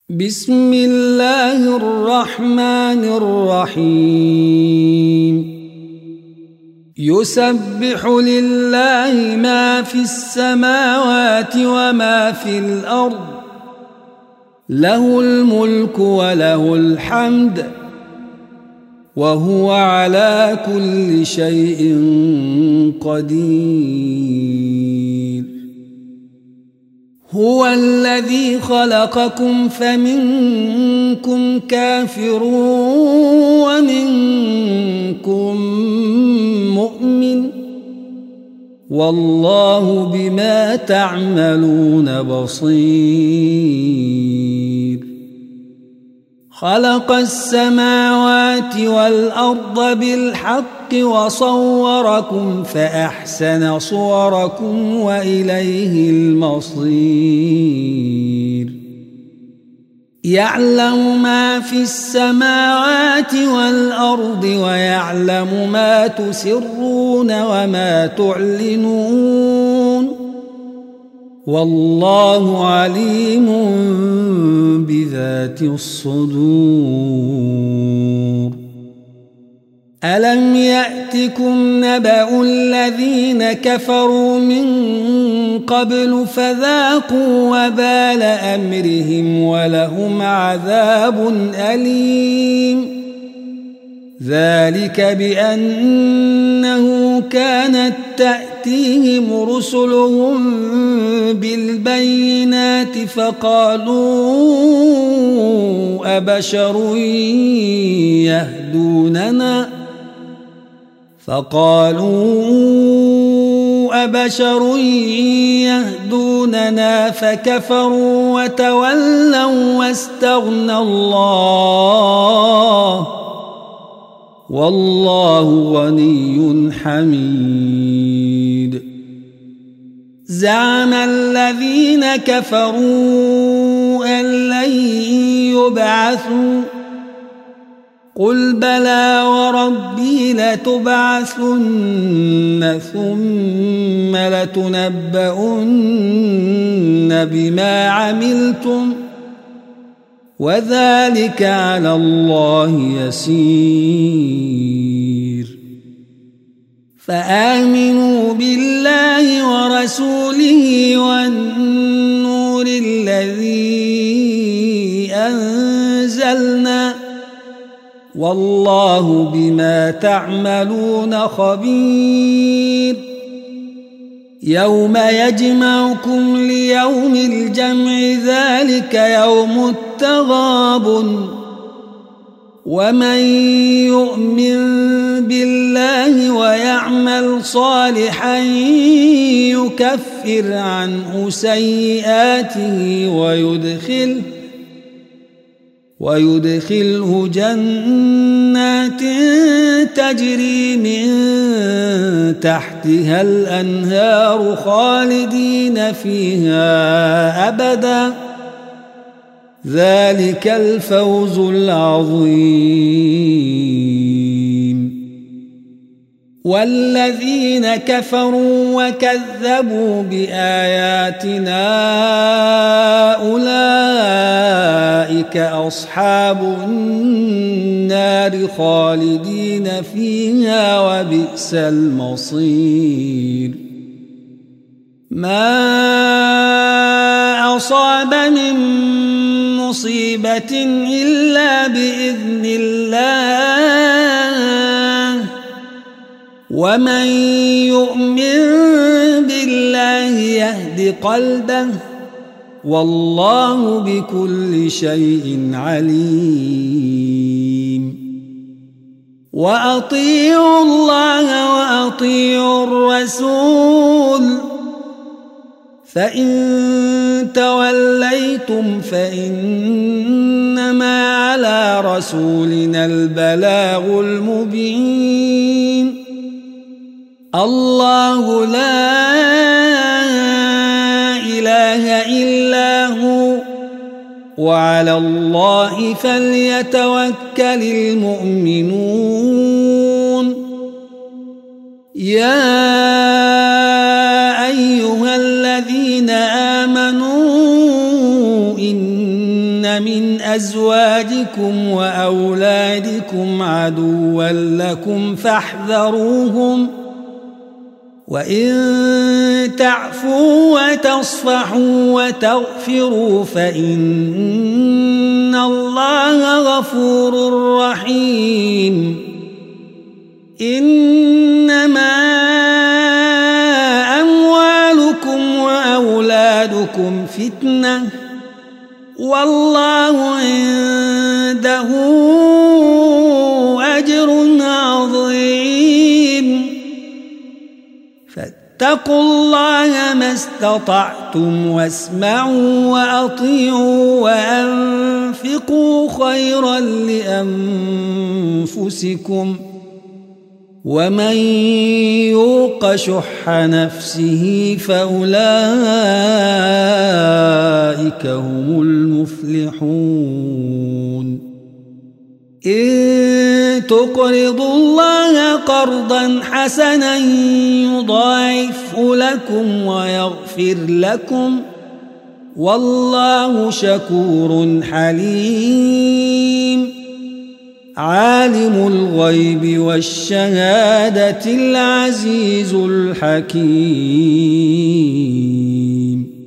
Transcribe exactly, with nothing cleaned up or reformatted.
بسم الله الرحمن الرحيم يسبح لله ما في السماوات وما في الأرض له الملك وله الحمد وهو على كل شيء قدير هو الذي خلقكم فمنكم كافر ومنكم مؤمن والله بما تعملون بصير خلق السماوات والأرض بالحق وصوركم فأحسن صوركم وإليه المصير يعلم ما في السماوات والأرض ويعلم ما تسرون وما تعلنون والله عليم بذات الصدور ألم يأتكم نبأ الذين كفروا من قبل فذاقوا وبال أمرهم ولهم عذاب أليم ذلك بأنه كانت تأتيهم رسلهم بالبينات فقالوا أبشر يهدوننا فقالوا أبشر يهدوننا فكفروا وتولوا واستغنى الله والله غني حميد زعم الذين كفروا أن لن يبعثوا قل بلى وربي لتبعثن ثم لتنبؤن بما عملتم وذلك على الله يسير فآمنوا بالله ورسوله والنور الذي أنزلنا والله بما تعملون خبير يوم يجمعكم ليوم الجمع ذلك يوم التغابن ومن يؤمن بالله ويعمل صالحا يكفر عنه سيئاته ويدخله ويدخله جنات تجري من تحتها الأنهار خالدين فيها أبدا ذلك الفوز العظيم والذين كفروا وكذبوا بآياتنا أولئك أصحاب النار خالدين فيها وبئس المصير ما أصاب من مصيبة إلا بإذن الله ومن يؤمن بالله يهد قلبه والله بكل شيء عليم وأطيعوا الله وأطيعوا الرسول فإن توليتم فإنما على رسولنا البلاغ المبين الله لا إله إلا هو وعلى الله فليتوكل المؤمنون يا أيها الذين آمنوا إن من أزواجكم وأولادكم عدوا لكم فاحذروهم وإن تعفوا وتصفحوا وتغفروا فإن الله غفور رحيم إنما أموالكم وأولادكم فتنة والله عنده أجر عظيم فاتقوا الله ما استطعتم واسمعوا وأطيعوا وأنفقوا خيرا لأنفسكم ومن يوق شح نفسه فأولئك هم المفلحون إن تقرضوا الله قرضا حسنا يضاعفه لكم ويغفر لكم والله شكور حليم عالم الغيب والشهادة العزيز الحكيم